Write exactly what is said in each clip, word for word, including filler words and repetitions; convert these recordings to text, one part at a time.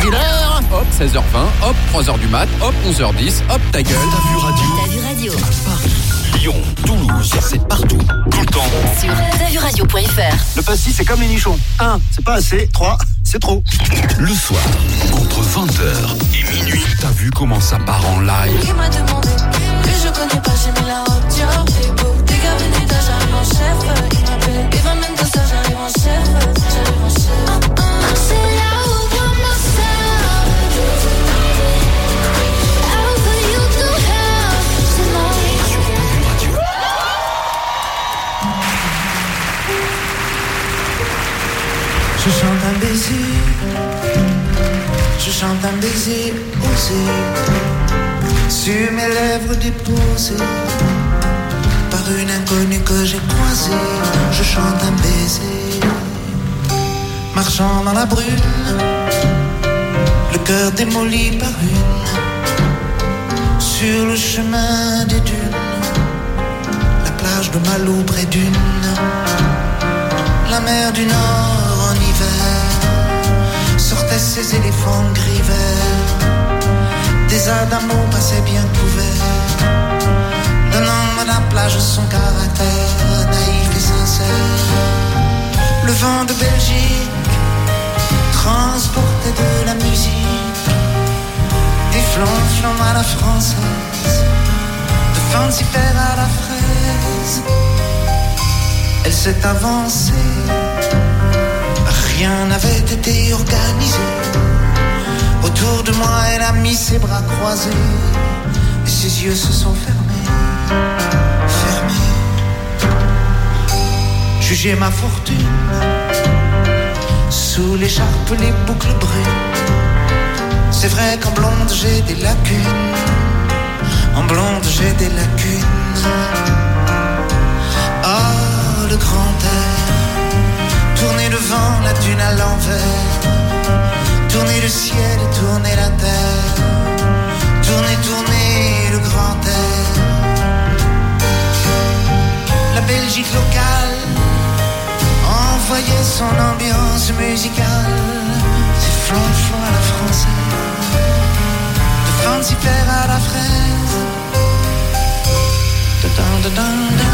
Villers. Hop, seize heures vingt, hop, trois heures du mat, hop, onze heures dix, hop, ta gueule. T'as vu radio. T'as vu radio. Paris, Lyon, Toulouse, c'est partout, tout le temps. Sur t'as vu radio point f r. Le pastis, c'est comme les nichons. Un, c'est pas assez. Trois, c'est trop. Le soir, entre vingt heures et minuit, t'as vu comment ça part en live? Il m'a demandé, que je connais pas, j'ai mis la robe, tiens, t'es beau. Dès qu'à venir, j'arrive en chef. Il m'appelle, il va même de ça, j'arrive en chef. J'arrive en chef. Uh, uh, c'est là où moi, myself. Out for you to have tonight. Sur T'as vu radio. Je chante un baiser, je chante un baiser osé, sur mes lèvres déposées, par une inconnue que j'ai croisée. Je chante un baiser, marchant dans la brume, le cœur démoli par une, sur le chemin des dunes, la plage de Malo près d'une, la mer du Nord en hiver, sortaient ces éléphants gris verts, des adamos passaient bien couverts, donnant à la plage son caractère naïf et sincère. Le vent de Belgique transportait de la musique, des flonflons à la française, de fancy faire à la fraise. Elle s'est avancée, rien n'avait été organisé. Autour de moi, elle a mis ses bras croisés, et ses yeux se sont fermés, fermés. Jugez ma fortune, sous l'écharpe, les boucles brunes. C'est vrai qu'en blonde, j'ai des lacunes, en blonde, j'ai des lacunes. Ah, le grand air, tourner le vent, la dune à l'envers, tourner le ciel et tourner la terre, tourner, tourner le grand air. La Belgique locale envoyait son ambiance musicale, ses flonflons à la française, de fancy faire à la fraise. Da, da, da, da.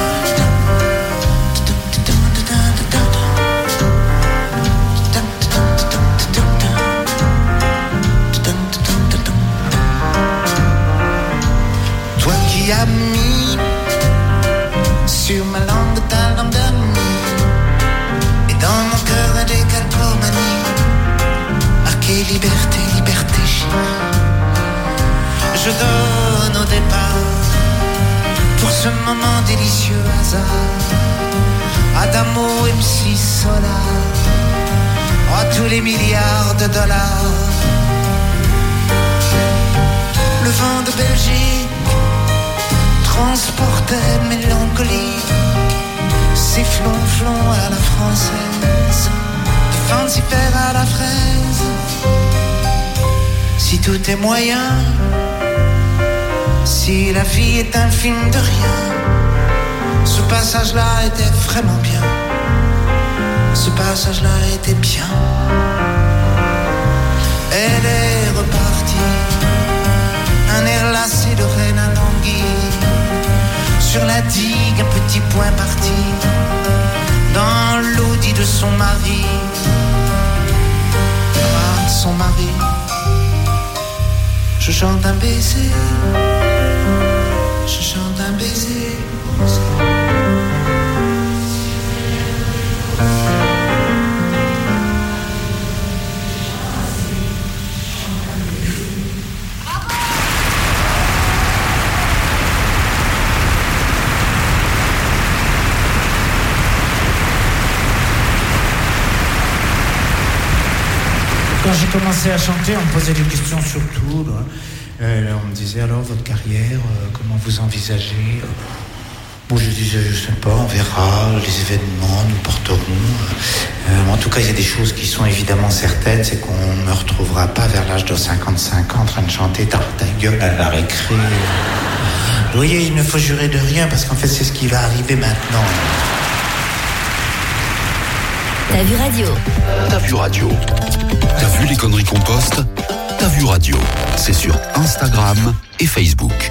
Qui a mis sur ma langue ta langue d'amis, et dans mon cœur un décalcomanie, marqué liberté, liberté chérie. Je donne au départ, pour ce moment délicieux hasard, Adamo, M C, Solar, à tous les milliards de dollars. Le vent de Belgique transportait mélancolie, ces flonflons à la française, de fancy faire à la fraise. Si tout est moyen, si la vie est un film de rien, ce passage-là était vraiment bien, ce passage-là était bien. Elle est repartie, un air lassé de reine à l'anguille, sur la digue, un petit point parti, dans l'audit de son mari. Ah, son mari. Je chante un baiser, je chante un baiser. Quand j'ai commencé à chanter, on me posait des questions sur tout. Euh, on me disait alors votre carrière, euh, comment vous envisagez? Bon, je disais, je sais pas, on verra, les événements nous porteront. Euh, en tout cas, il y a des choses qui sont évidemment certaines, c'est qu'on ne me retrouvera pas vers l'âge de cinquante-cinq ans en train de chanter ta, ta gueule à la récré. Vous voyez, il ne faut jurer de rien, parce qu'en fait, c'est ce qui va arriver maintenant. T'as vu radio. T'as vu radio. T'as vu les conneries qu'on poste? T'as vu radio. C'est sur Instagram et Facebook.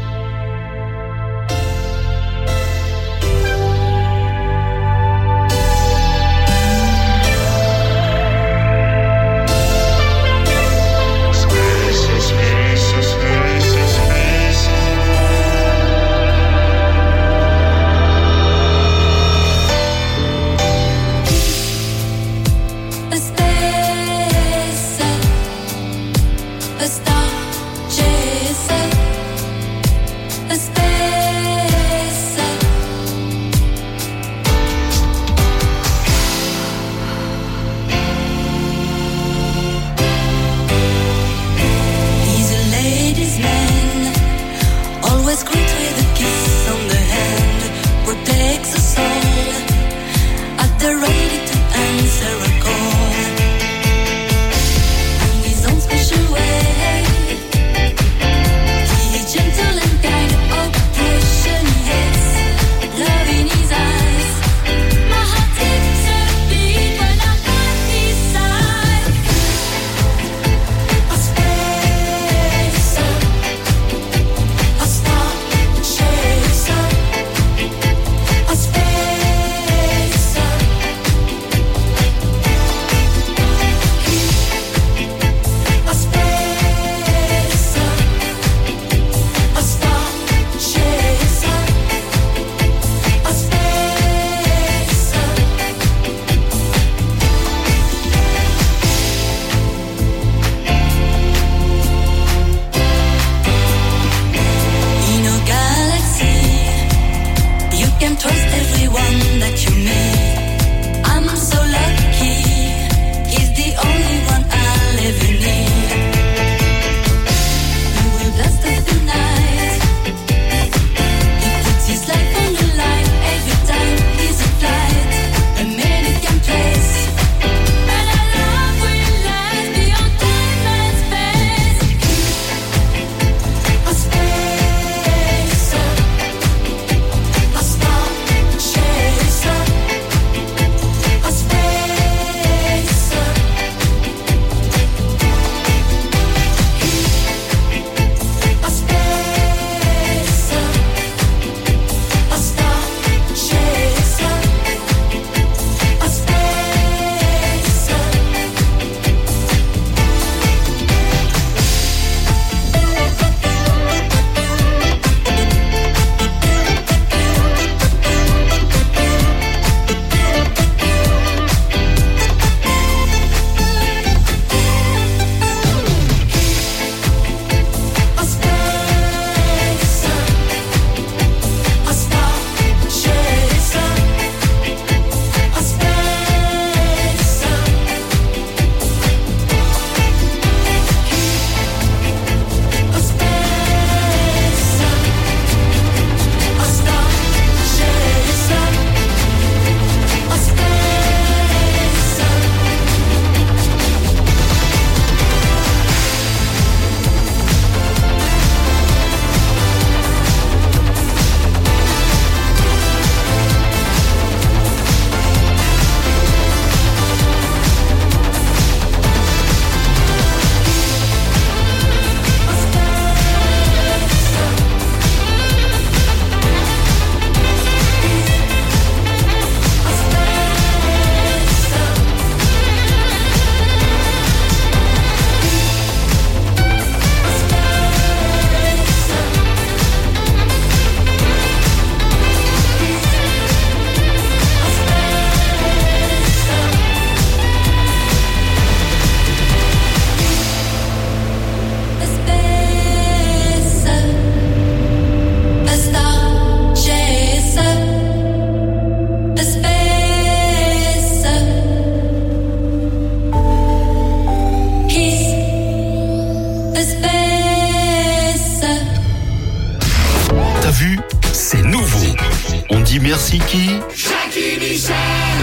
dit merci qui? Jackie Michel.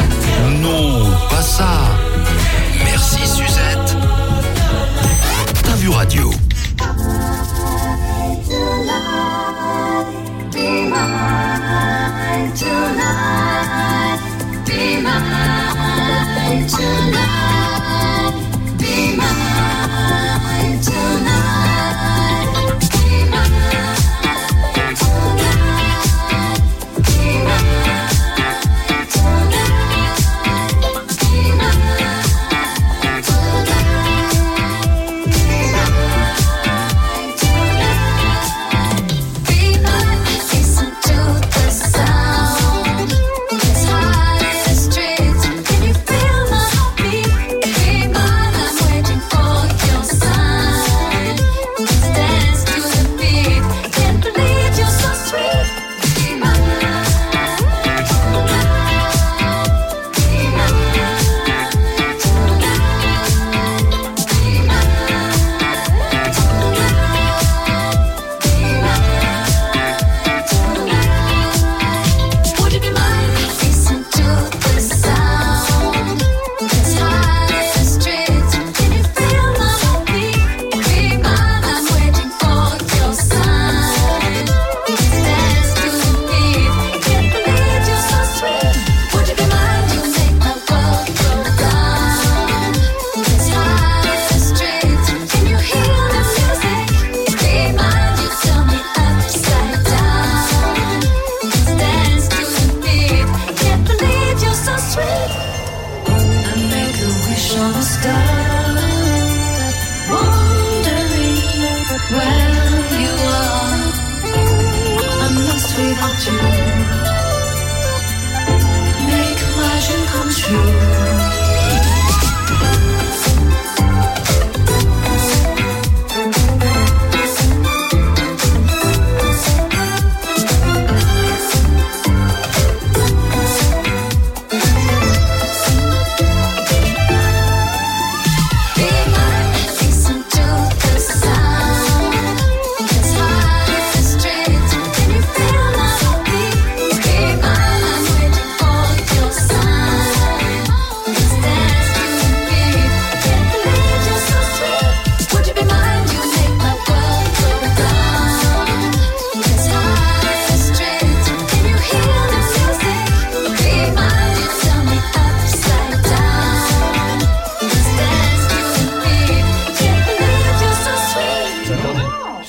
Non, pas ça. Merci Suzette. T'as vu radio? Be mine tonight, be mine.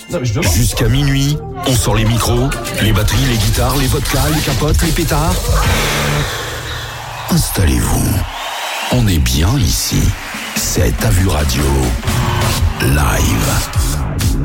Jusqu'à minuit, on sort les micros, les batteries, les guitares, les vodkas, les capotes, les pétards. Installez-vous. On est bien ici. C'est Ta Vue Radio. Live.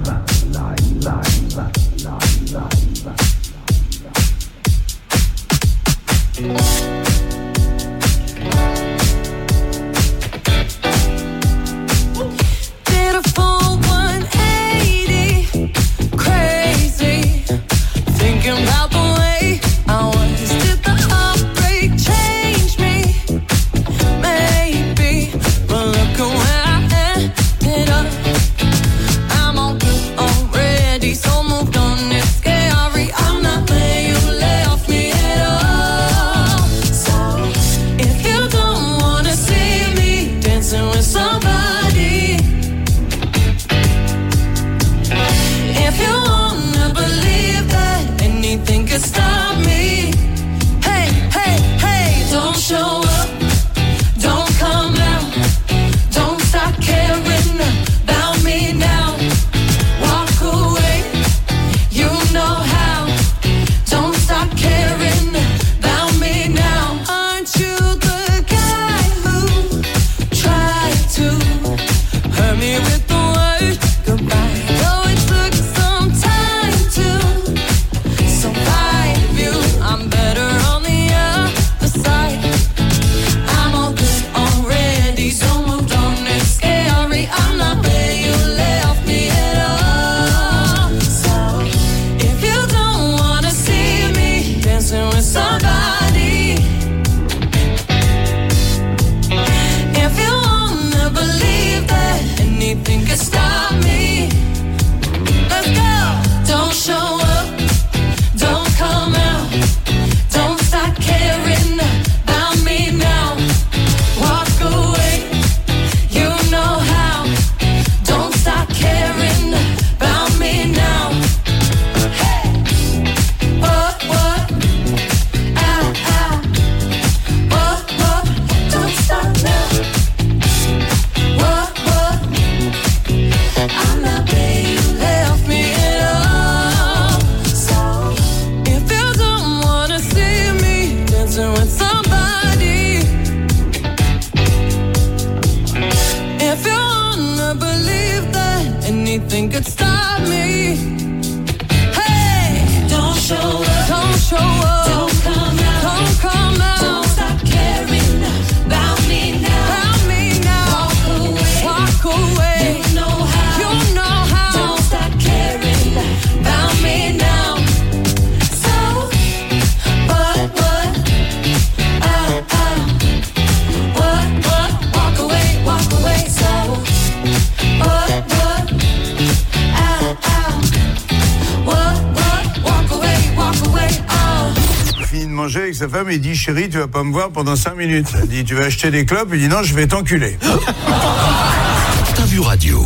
Sa femme, il dit chérie, tu vas pas me voir pendant cinq minutes. Elle dit tu vas acheter des clopes, il dit non, je vais t'enculer. Ta Vue Radio.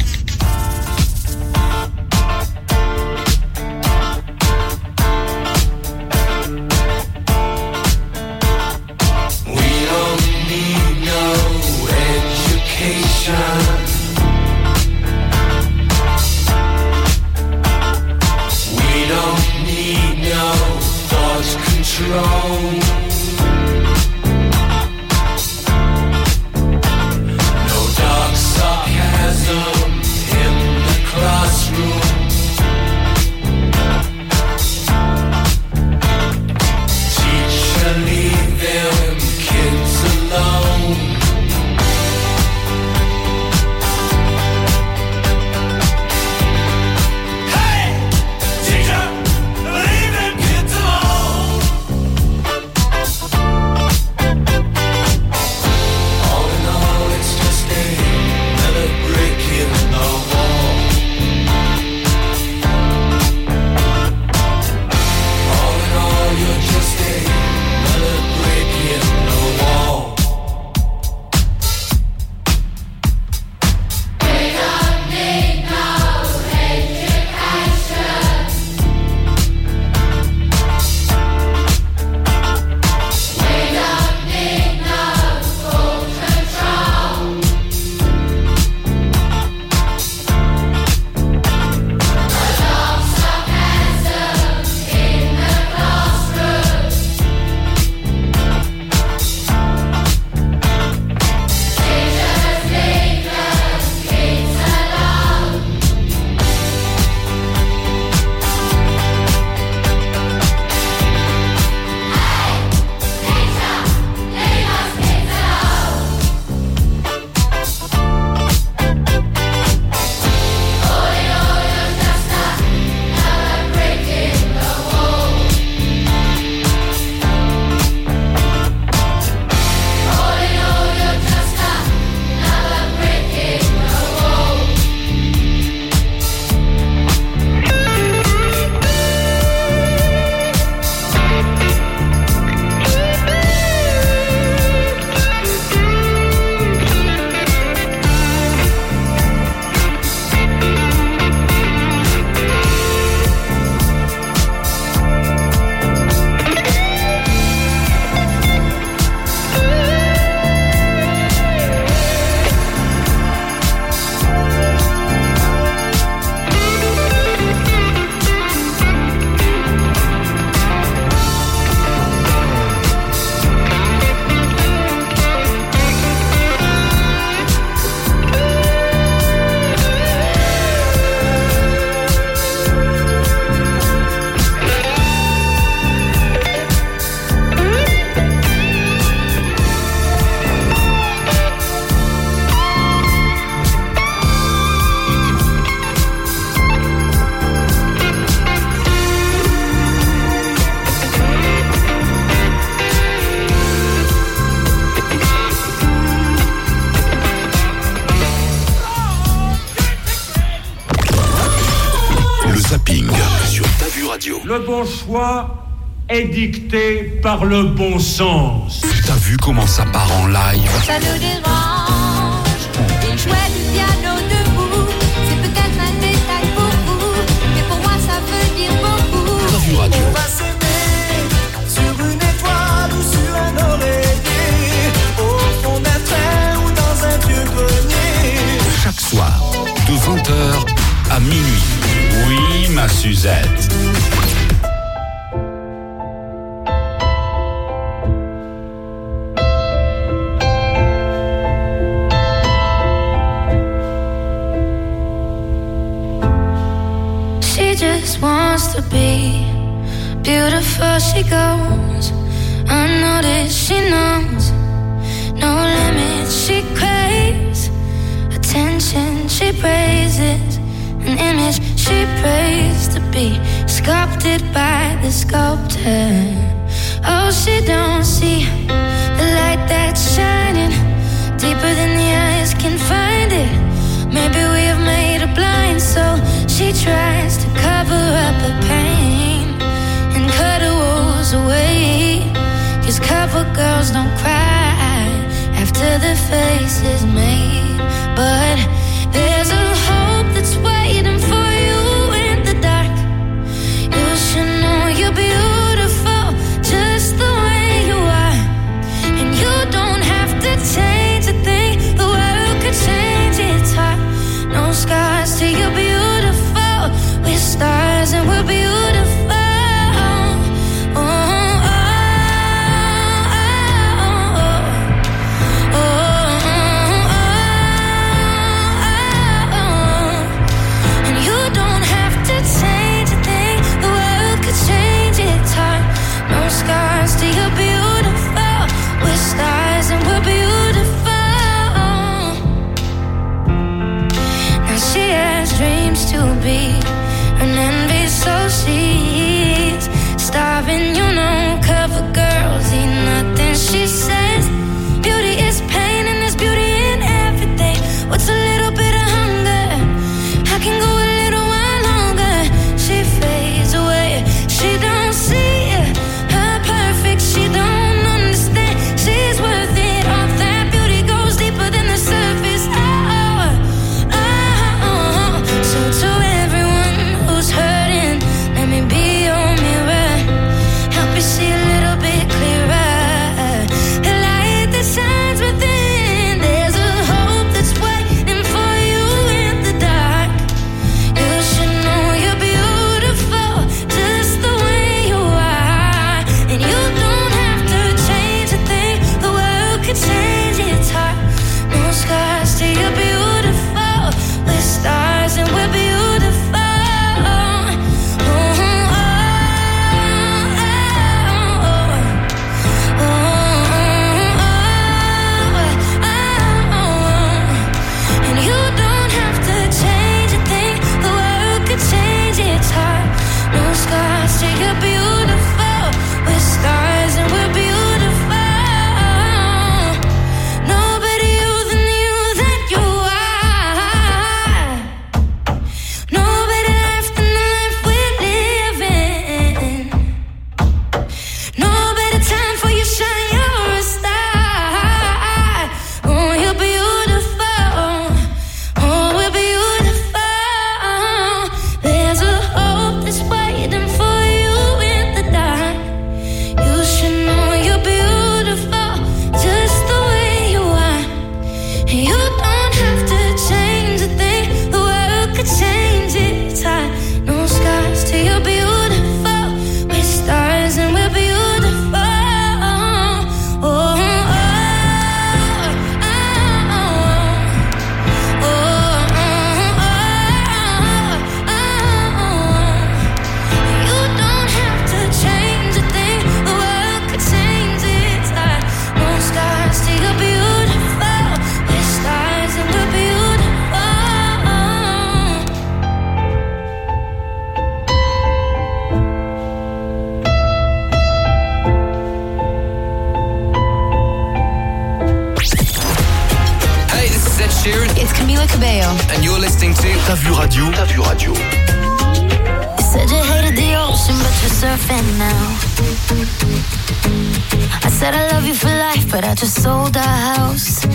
Radio. Le bon choix est dicté par le bon sens. T'as vu comment ça part en live? Ça nous dérange. Il jouait du piano debout. C'est peut-être un détail pour vous, mais pour moi ça veut dire beaucoup. T'as vu Radio. On va s'aimer sur une étoile ou sur un oreiller, au fond d'un train ou dans un vieux grenier. Chaque soir, de vingt heures à minuit. Oui, ma Suzette. She just wants to be beautiful, she goes unnoticed, she knows no limits, she craves attention, she praises an image, she prays to be sculpted by the sculptor. Oh, she don't see the light that's shining deeper than the eyes can find it. Maybe we have made her blind, so she tries to cover up her pain and cut her woes away. 'Cause cover girls don't cry after the face is made. But there's a hope that's waiting for you in the dark. You should know you're beautiful just the way you are. And you don't have to change a thing, the world could change its heart. No scars till you're beautiful. We're stars and we're beautiful. Oh, oh, oh, oh, oh, oh. And you don't have to change a thing, the world could change its heart. No scars till you're beautiful. We're stars and we're beautiful. Now she has dreams to be an envy, so she's starving, you know. Cover girls eat nothing, she says. Beauty is pain and there's beauty in everything. What's a little bit of hunger? I can go a little while longer. She fades away, she don't see her perfect, she don't understand. She's worth it, all that beauty goes deeper than the surface. Oh, oh, oh. So to everyone who's hurting, let me be your mirror, help you see a little bit clearer. The light that shines within, there's a hope that's waiting for you in the dark. You should know you're beautiful just the way you are. And you don't have to change a thing, the world could change its heart. No scars till you're beautiful. We're stars and we're beautiful. Oh, oh, oh, oh, oh, oh. And you don't have to change a thing, the world could change its heart. No scars till you're beautiful. We're stars and we're beautiful. No better you than you that you are. No better life than the life we're living. No better time for you shine, you're a star. Oh, you're beautiful. Oh, we're beautiful. There's a hope that's waiting for you in the dark. You should know you're beautiful just the way you are. You don't have to change a thing, the world could change its heart. No scars till you're beautiful. We're stars and we're beautiful. Oh, oh, oh, oh, oh, oh. You don't have to change a thing, the world could change its heart. No scars till you're beautiful. We're stars and we're beautiful. Hey, this is Ed Sheeran, It's Camila Cabello. and you're listening to T'as vu Radio. T'as vu Radio. Said you hated the ocean, just surfing now. I said I love you for life, but I just sold our house.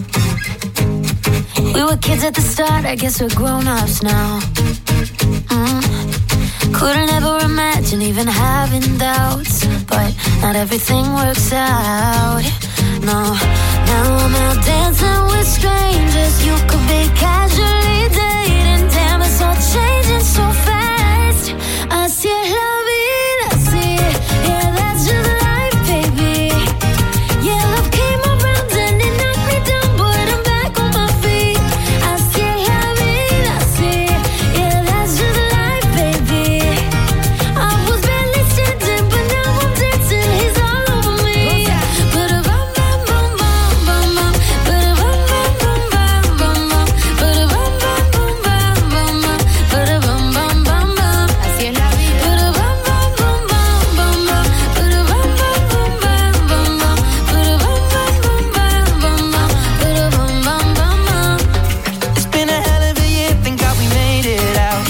We were kids at the start, I guess we're grown-ups now. Mm. Couldn't ever imagine even having doubts, but not everything works out. No, now I'm out dancing with strangers. You could be casually dating. Damn, it's all changing so fast. Así es la vida, sí. Yeah, that's just life, baby. Yeah, love came around and it knocked me down, but I'm back on my feet. Así es la vida, sí. Yeah, that's just life, baby. I was barely standing, but now I'm dancing. He's all over me. But a bum bum bum bum bum bum. But a bum bum bum bum bum bum. But a bum bum bum bum bum bum. But a bum bum bum bum. Así es la vida. But a bum bum bum bum bum bum. But a bum bum bum bum bum bum. But a bum bum bum bum bum bum. But a bum bum bum bum. It's been a hell of a year, thank God we made it out.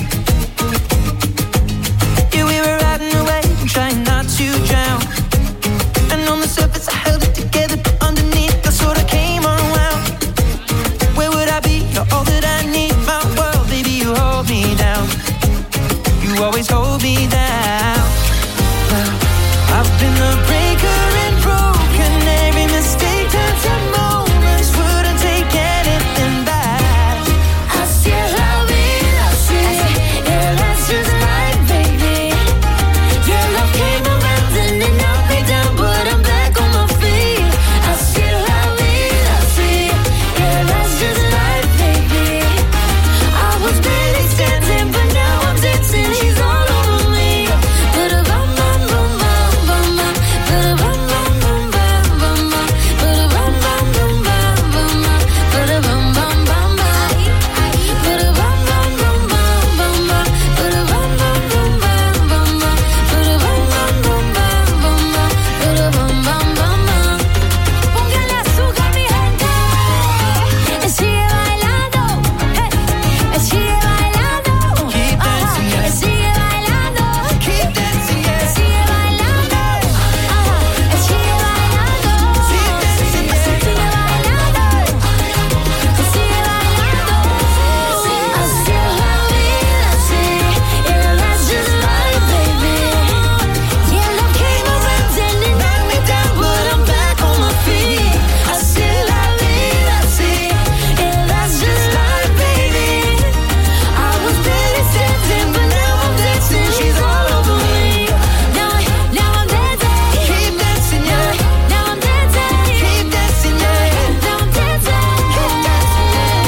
Yeah, we were riding away, trying not to drown. And on the surface I held it together, but underneath I sort of came unwound. Where would I be? You're all that I need, my world, baby, you hold me down. You always hold me down. Well, I've been the breaker and broken. Every mistake turns to moments. Wouldn't take anything back. Así es la vida, sí. Yeah, that's just life, baby. Yeah, love came around and it knocked me down, but I'm back on my feet. Así es la vida, sí. Yeah, that's just life, baby. I was barely standing, but now I'm dancing. He's all over me. But a bum bum bum bum bum bum. But a bum bum bum bum bum bum. But a bum bum bum bum bum bum. But a bum bum bum bum. But a bum bum bum bum bum bum. But a bum bum bum bum bum bum. But a bum bum bum bum bum bum. But a bum bum bum bum. Póngale azúcar, mi gente. Sigue bailando. Hey. Sigue bailando. Keep dancing, yeah. Sigue bailando. Keep dancing, yeah. Sigue bailando. Ajá. Sigue bailando. Keep dancing, yeah. Sigue bailando. Sigue bailando. Así es la vida, sí. Yeah, that's just life, baby. Yeah, love came around and it knocked me down, but I'm back on my feet. Así es la vida, sí. Yeah, that's just life, baby. I was barely standing, but now I'm dancing. She's all over me. Now, now I'm dancing. Keep dancing, yeah. Now I'm dancing. Keep dancing, yeah. Now I'm dancing. Keep dancing.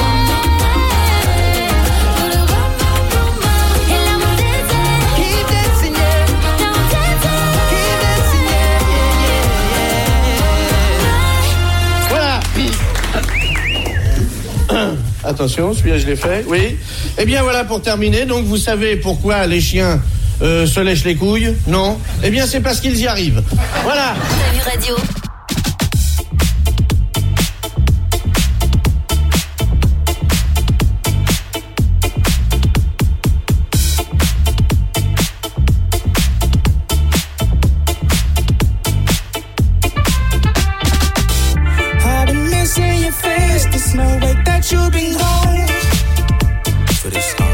Put a bum bum bum bum. And now I'm dancing. Keep dancing, yeah. Now I'm dancing. Keep dancing, yeah, yeah, yeah. Voilà. Attention, celui-là je l'ai fait, oui. Eh bien voilà pour terminer, donc vous savez pourquoi les chiens euh, se lèchent les couilles? Non? Eh bien c'est parce qu'ils y arrivent. Voilà. T'as vu radio? I've been missing your face. There's no way that you've been gone. For this song.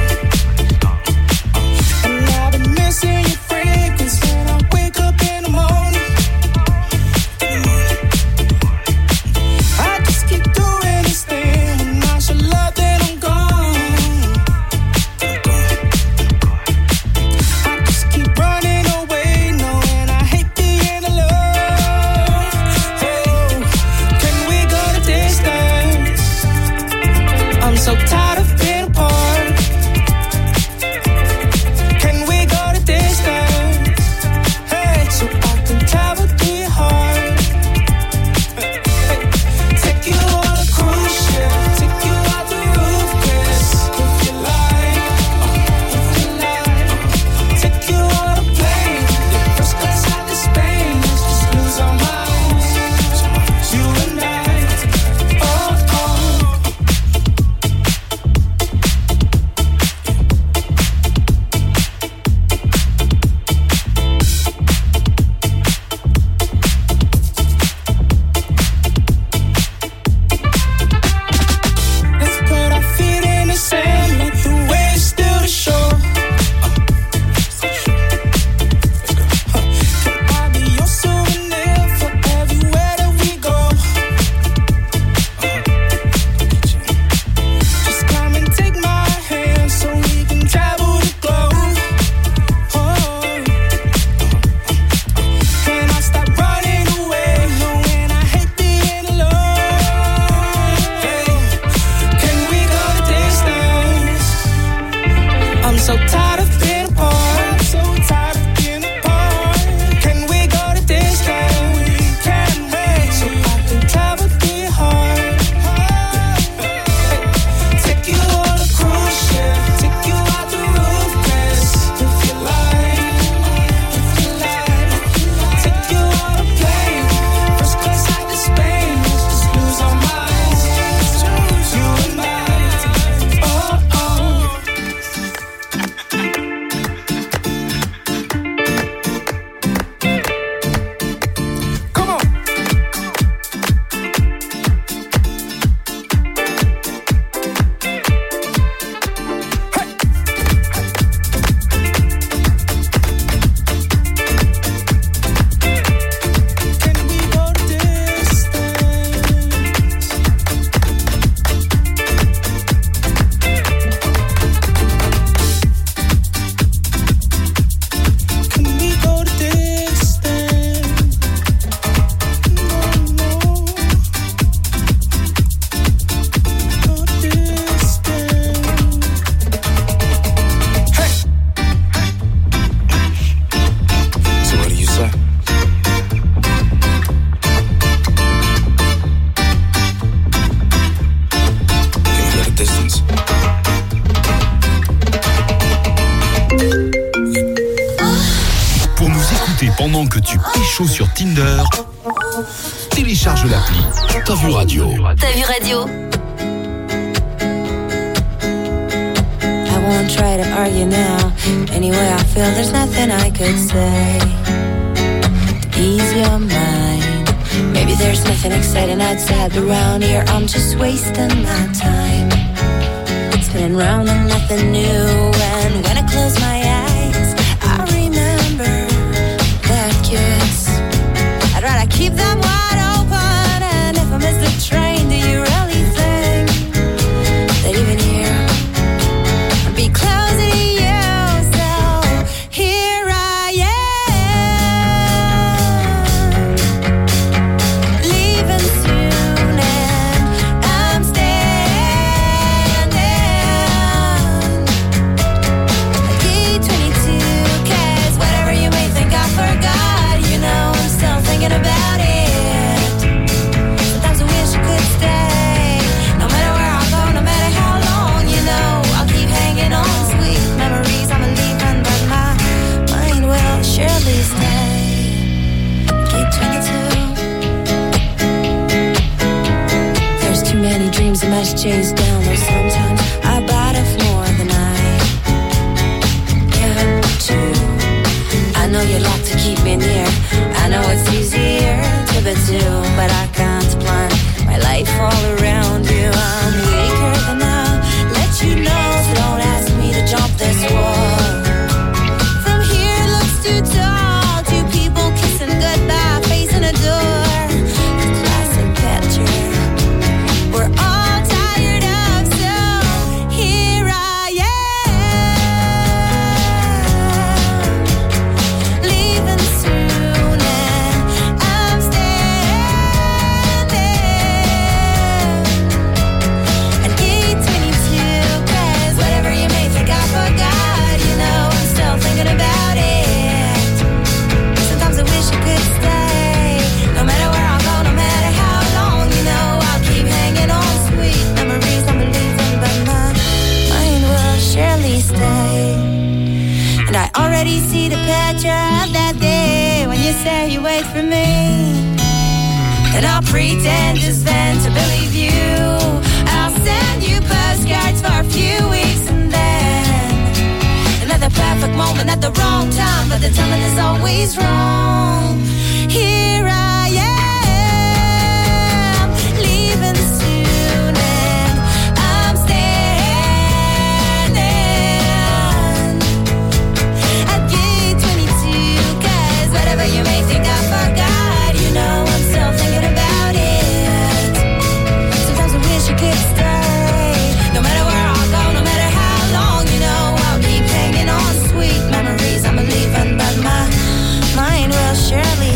And I've been missing your fragrance when I wake up in the morning. so tired of being apart. So tired of being apart. Can we go to Disney? We can wait so I can travel through your heart. Take you on a cruise ship, take you out the roof, dance if you like, if you like. Take you on a plane, first class out to Spain. Let's just lose our minds, you and I. Oh oh. Come on. Can we go to distance? Can we go to distance? No, no. Go to distance. Hey. So what do you say? Can we go to distance? Pour nous écouter pendant que tu pécho sur Tinder, télécharge l'appli T'as vu radio. T'as vu radio? I won't try to argue now. Anyway, I feel there's nothing I could say to ease your mind. Maybe there's nothing exciting outside, but around here I'm just wasting my time. Spinning round and nothing new. And when I close my eyes, I remember that kiss. I'd rather keep them wide open. And if I miss the train, do you really think that even here I'd be closer to you? So here I am, leaving soon, and I'm standing at gate twenty-two. 'Cause whatever you may think I forgot, you know I'm still thinking about it. Sometimes I wish I could stay, no matter where I go, no matter how long, you know I'll keep hanging on. Sweet memories I'm leaving, but my mind will surely stay. Gate twenty-two. There's too many dreams I must chase down. Though sometimes I bite off more than I can chew. I know you'd like to keep me near. I know it's easier to be two, but I can't plan my life all around you. I'm weaker than I'll let you know, so don't ask me to jump this wall. From here it looks too tall. Two people kissing goodbye, facing a door. Classic picture we're all tired of, so here I am, leaving soon, and I'm standing at gate twenty-two. 'Cause whatever you may think I forgot, you know I'm still thinking about it. Sometimes I wish I could stay, no matter where I go, no matter how long, you know I'll keep hanging on. Sweet memories I'm leaving, but my mind will surely stay. And I already see the picture of that day when you say you wait for me. And I'll pretend just then to believe you. I'll send you postcards for a few weeks, and then another perfect moment at the wrong time, but the timing is always wrong. Here I am, leaving soon, and I'm standing at gate twenty-two. 'Cause whatever you may think I forgot, you know I'm still thinking about it. Sometimes I wish I could stay, no matter where I go, no matter how long, you know I'll keep hanging on. Sweet memories I'm leaving, but my mind will surely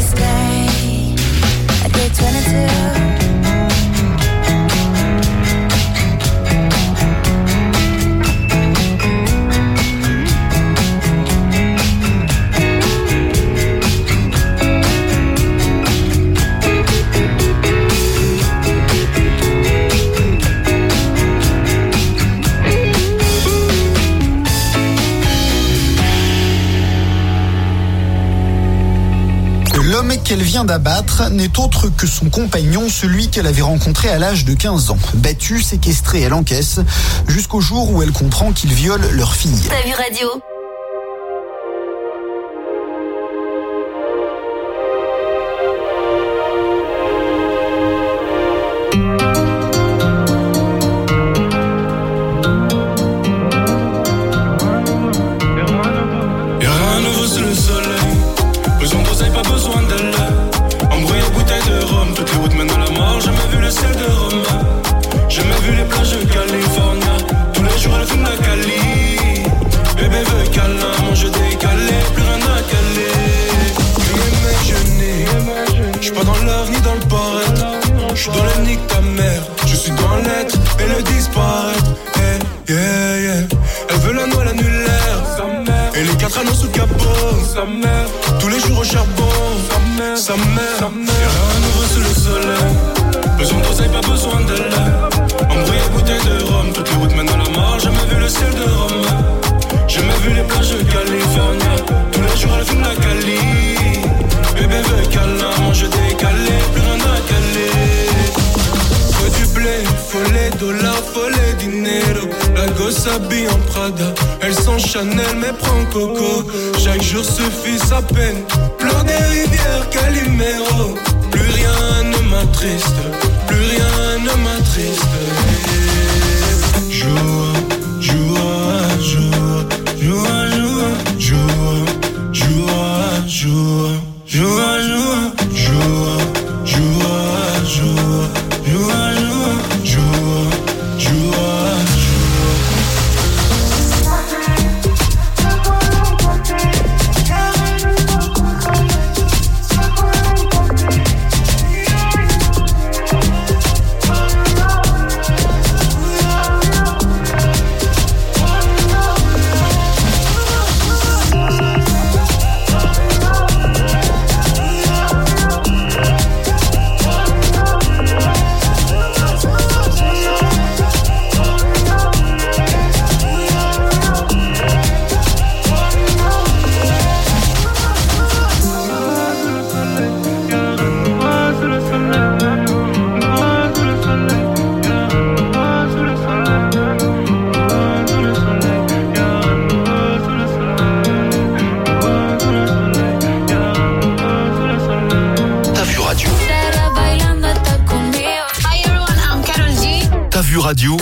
L'homme qu'elle vient d'abattre n'est autre que son compagnon, celui qu'elle avait rencontré à l'âge de quinze ans. Battue, séquestrée, elle encaisse, jusqu'au jour où elle comprend qu'il viole leur fille. T'as vu radio? Tous les jours au charbon, sa mère, y'a rien nouveau sous le soleil. Besoin d'oseille, pas besoin de lait. Embrouillé, bouteille de rhum, toutes les routes mènent à la mort. Jamais vu le ciel de Rome, jamais vu les plages de Californie. Tous les jours elle fume la Cali. Bébé veut câlin, mange décalé, plus rien à caler. Faut du blé, faut les dollars, faut les dinero. La gosse s'habille en Prada, elle sent Chanel mais prend Coco. Chaque jour suffit sa peine, pleure des rivières Calimero. Plus rien ne m'attriste, plus rien ne m'attriste. Jour, jour, jour, jour, jour, jour, jour, jour, jour, jour, jour, jour, jour, jour, jour, jour. Radio.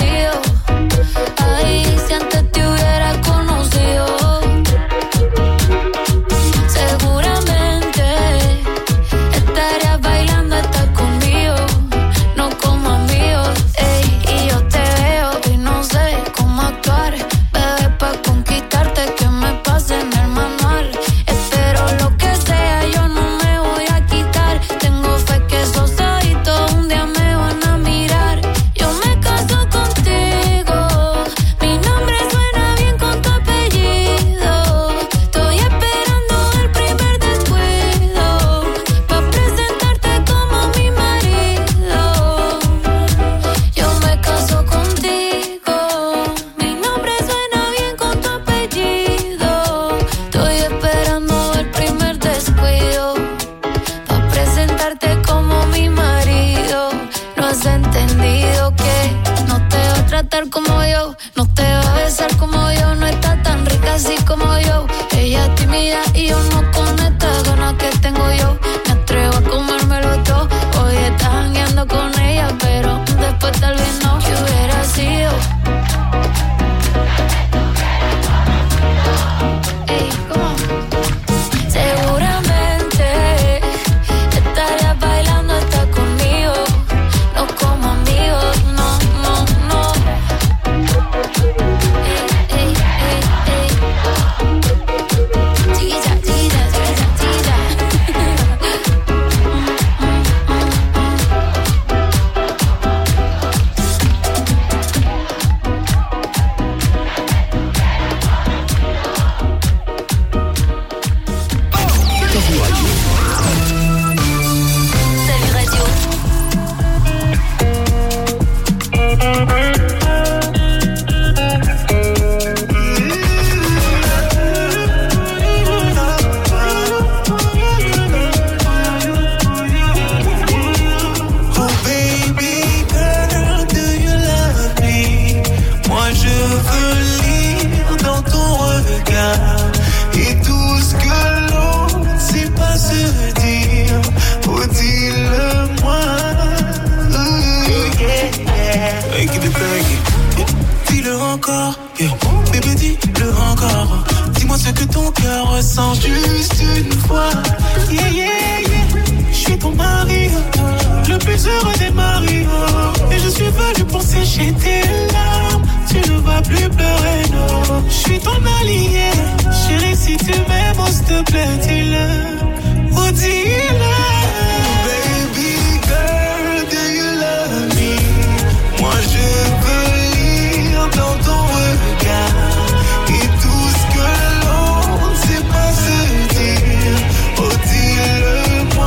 encore. Yeah. Bébé, dis-le encore. Dis-moi ce que ton cœur ressent juste une fois. Yeah, yeah, yeah. Je suis ton mari, le plus heureux des maris. Et je suis venu pour sécher tes larmes. Tu ne vas plus pleurer, non. Je suis ton allié. Chérie, si tu m'aimes, oh, s'il te plaît, dis-le. Oh, dis-le. Baby girl, do you love me? Moi, je veux lire dans ton regard. Et tout ce que l'on ne sait pas se dire. Oh, dis-le-moi.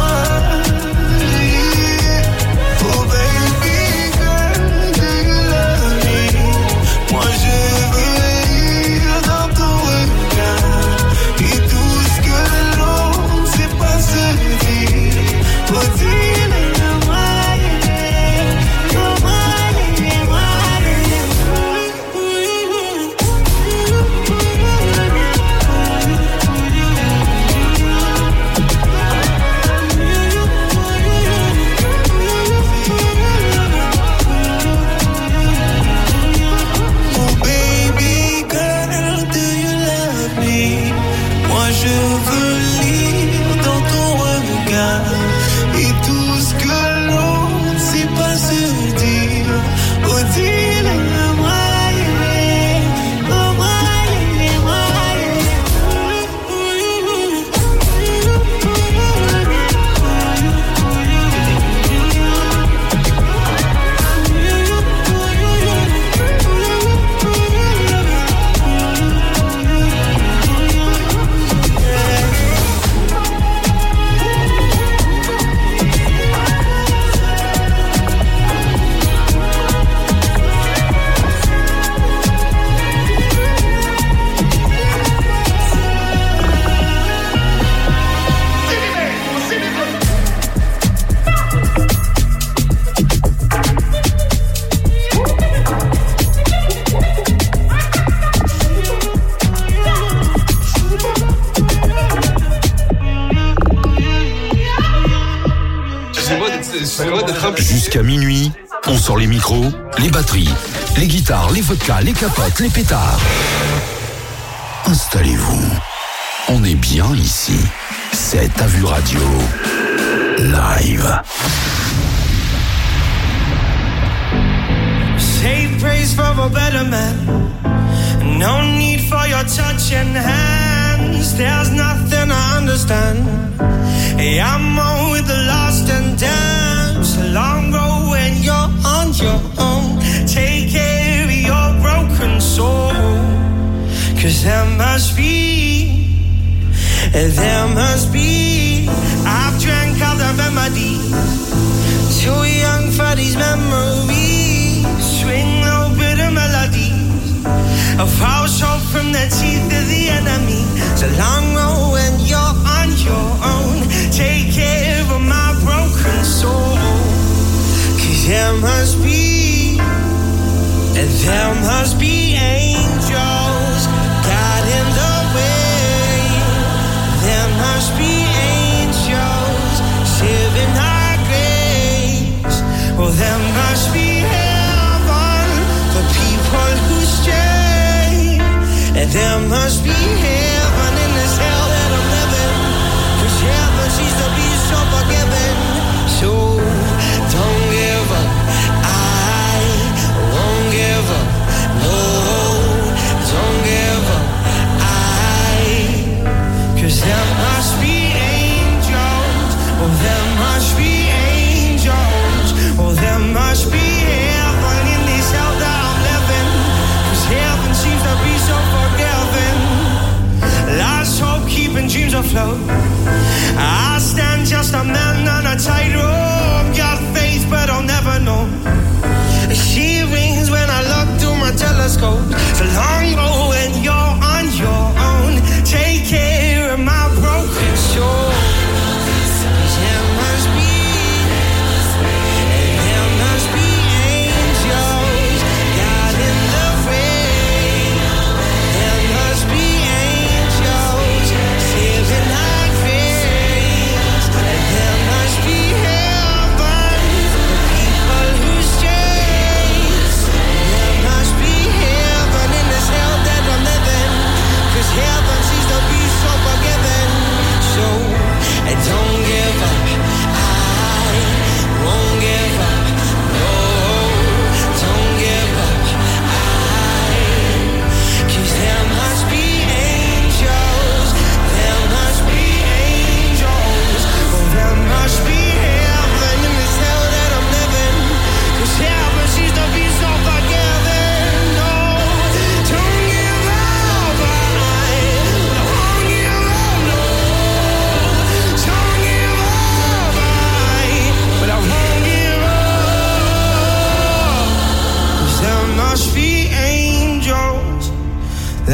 Oh, baby girl, do you love me? Moi, je veux lire dans ton regard. Et tout ce que l'on ne sait pas se dire. Oh, dis-le-moi. Oh, moi, moi, oh, baby girl, do you love me? Moi, je veux lire dans ton regard. Et tout ce que l'on ne sait pas se dire. Oh, dis-le-moi. Oh, moi, Jusqu'à minuit, on sort les micros, les batteries, les guitares, les vodkas, les capotes, les pétards. Installez-vous. On est bien ici. C'est Ta Vue Radio. Live. Save praise for a better man. No need for your touching hands. There's nothing I understand. Hey, I'm on with the lost and damned. So long ago when you're on your own. Take care of your broken soul. Cause there must be, there must be. I've drank all the remedies. Too young for these memories. Swing low bitter melodies. A false hope from the teeth of the enemy. So long ago when you're on your own. Take care of my broken soul. Cause there must be, there must be angels guiding the way. There must be angels saving our grace. Oh, there must be heaven for people who stray. And there must be heaven in this hell that I'm living. Cause heaven seems to be so forgiving. So don't give up, I won't give up. No, don't give up, I. Cause there must be angels. Oh, there must be angels. Oh, there must be heaven in this hell that I'm living. Cause heaven seems to be so forgiving. Lost hope, keeping dreams afloat. I stand just a man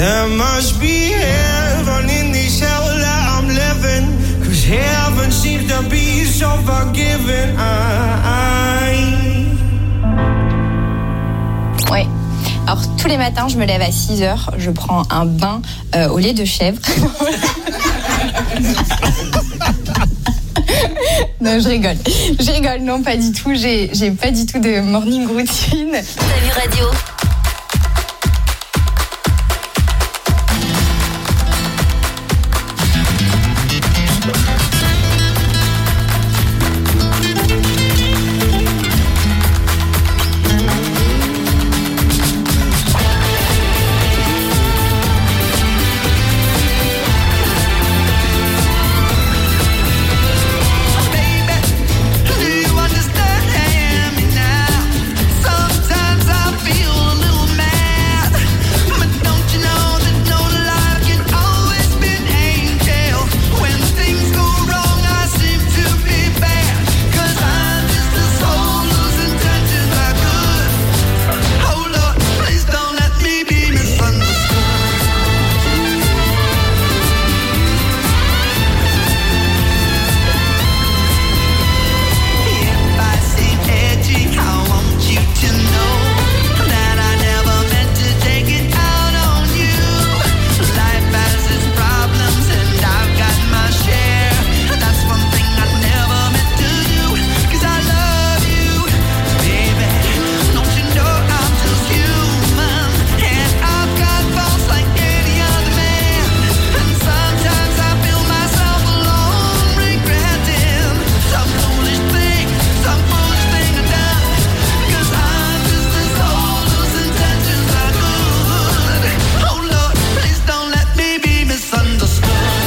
There must be heaven in this hell that I'm living, 'cause heaven seems to be so forgiving. I... Ouais. Alors, tous les matins, je me lève à six heures, je prends un bain euh, au lait de chèvre. Non, je rigole. Je rigole, non, pas du tout. J'ai, j'ai pas du tout de morning routine. T'as vu radio? Sometimes I feel a little mad, but don't you know that no lie can always be an angel? When things go wrong, I seem to be bad, 'cause I'm just a soul whose intentions are good. Oh Lord, please don't let me be misunderstood. If I seem edgy, I want you to know that I never meant to take it out on you. Life has its problems and I've got my share. That's one thing I never meant to do, 'cause I love you, baby. Don't you know I'm just human, and I've got faults like any other man. And sometimes I feel myself alone, regretting some foolish thing, some foolish thing I done. 'Cause I'm just a soul whose intentions are good. Oh Lord, please don't let me be misunderstood.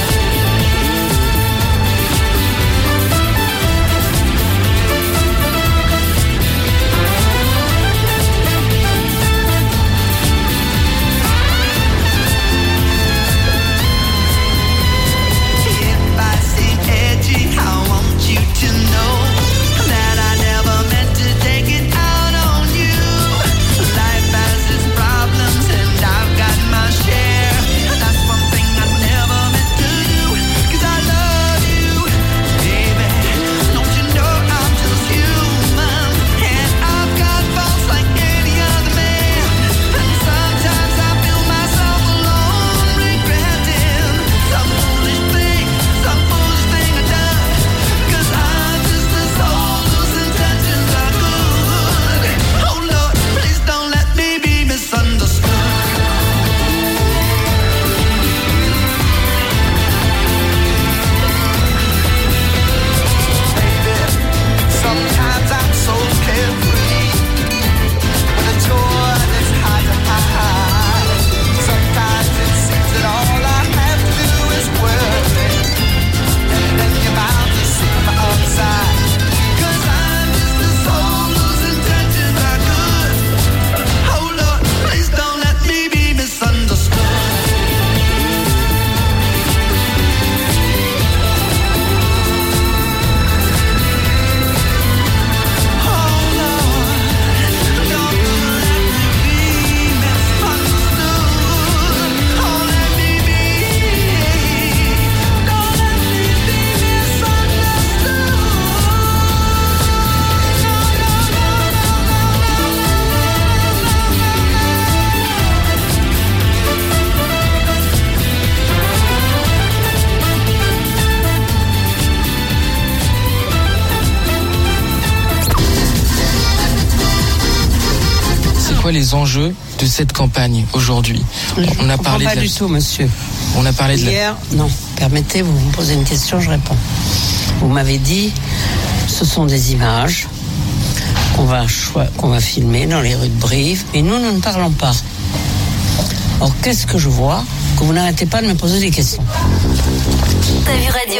If I seem edgy, I want you to know that I never meant to take it out on you. Life has its problems and I've got my share. That's one thing I never meant to do, 'cause I love you, baby. Don't you know I'm just human, and I've got faults like any other man. And sometimes I feel myself alone, regretting some foolish thing, some foolish thing I done. 'Cause I'm just a soul whose intentions are good. Oh Lord, please don't let me be misunderstood. Sometimes I'm so carefree, with a joy that's hard to hide. Sometimes it seems that all I have to do is worry, and then you're bound to see my upside. 'Cause I'm just a soul whose intentions are good. Oh Lord, please don't let me be misunderstood. C'est quoi les enjeux de cette campagne aujourd'hui? On a parlé pas de la... du tout, monsieur. On a parlé de la... Hier, non. Permettez, vous me posez une question, je réponds. Vous m'avez dit, ce sont des images qu'on va, choi- qu'on va filmer dans les rues de Brive, mais nous, nous ne parlons pas. Or, qu'est-ce que je vois? Que vous n'arrêtez pas de me poser des questions. T'as vu radio?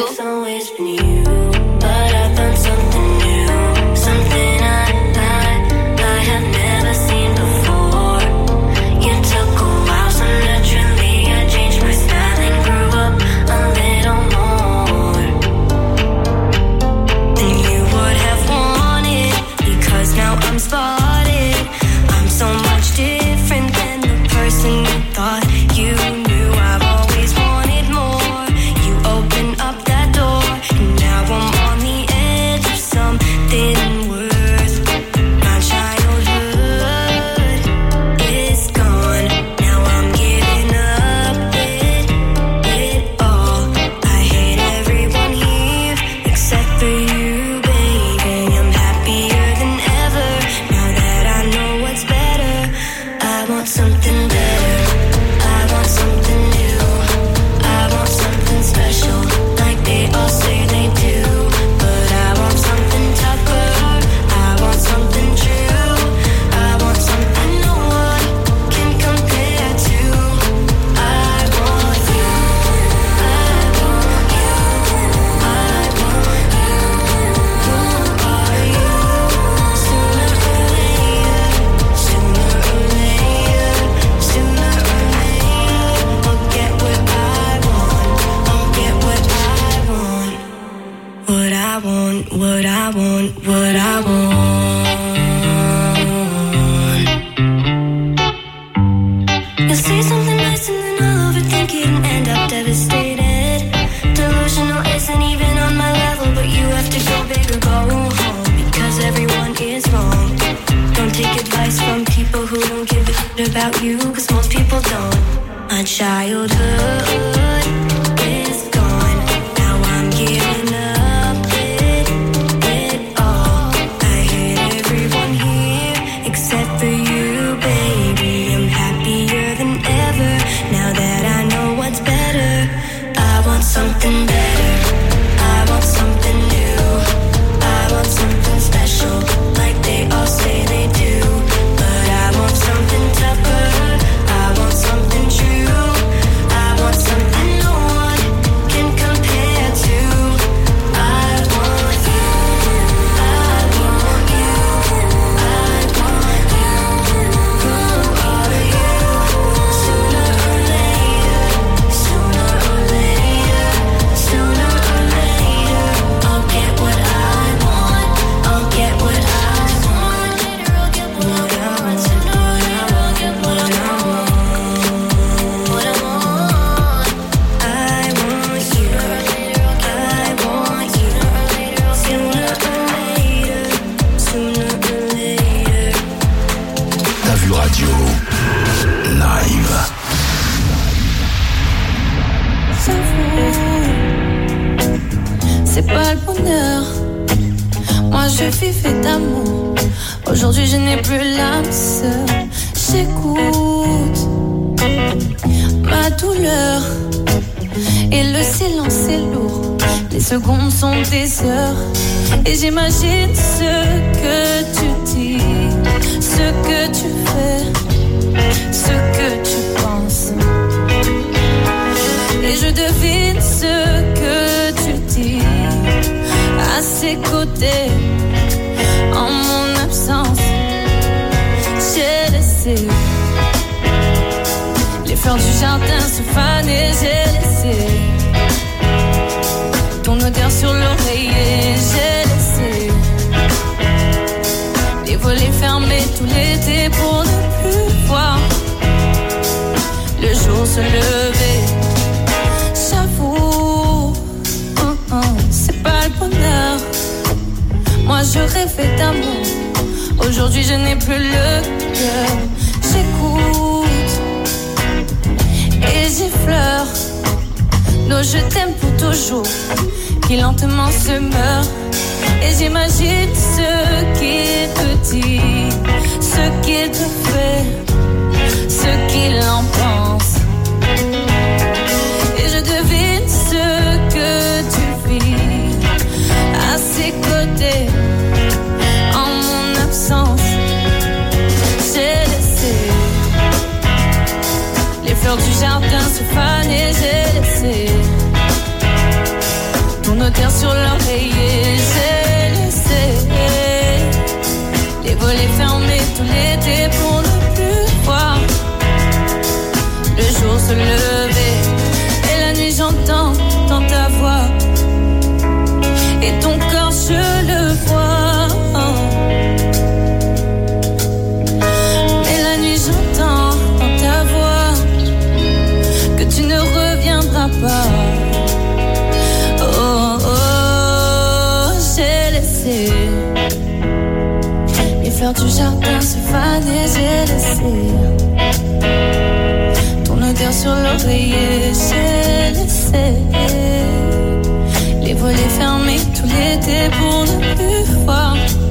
I'm spotted. I'm so much different than the person you thought you childhood is gone. Now I'm giving up it, it all. I hate everyone here except for you, baby. I'm happier than ever now that I know what's better. I want something better. I want something new. I want something special, like they all say they do. But I want something tougher. I want something true. I want something no one can compare to. I want you. I want you. I want you. Who are you? Sooner or later. Sooner or later. Sooner or later. I'll get what I want. I'll get what I want. What I want. What I want. What I want. I want you. I want you. Sooner or later. Sooner or later. T'as vu radio live. C'est pas le bonheur. Moi je vivais d'amour. Aujourd'hui je n'ai plus l'âme sœur. J'écoute ma douleur. Et le silence est lourd. Les secondes sont des heures. Et j'imagine ce que tu dis, ce que tu fais, ce que tu penses. Et je devine ce que tu dis à ses côtés. En mon absence, j'ai laissé les fleurs du jardin se faner. J'ai laissé ton odeur sur l'oreiller. J'ai laissé les volets fermés tout l'été pour ne plus voir le jour se lever. J'avoue, oh, oh, c'est pas le bonheur. Moi je rêvais d'amour. Aujourd'hui je n'ai plus le cœur. J'écoute et j'effleure nos je t'aime pour toujours qui lentement se meurt. Et j'imagine ce qu'il te dit, ce qu'il te fait, ce qu'il en pense. Et je devine ce que tu vis à ses côtés. En mon absence, j'ai laissé les fleurs du jardin se faner. J'ai laissé ton odeur sur l'oreiller. J'ai laissé les volets fermés tout l'été pour ne plus voir le jour se lever. Et la nuit j'entends dans ta voix et ton corps je le vois. Et la nuit j'entends dans ta voix que tu ne reviendras pas. Oh oh, j'ai laissé les fleurs du jardin se faner. J'ai laissé ton odeur sur l'oreiller. J'ai laissé les volets fermés tout l'été pour ne plus voir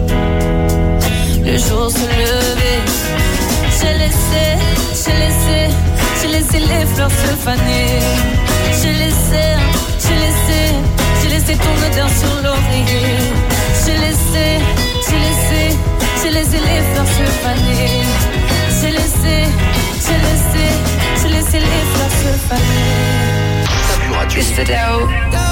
le jour se lever. J'ai laissé, j'ai laissé, j'ai laissé les fleurs se faner. J'ai laissé, j'ai laissé, j'ai laissé ton odeur sur l'oreiller. J'ai laissé, j'ai laissé, j'ai laissé les fleurs se faner. J'ai laissé, j'ai laissé, j'ai laissé les fleurs se faner. T'as vu radio. It's the dough.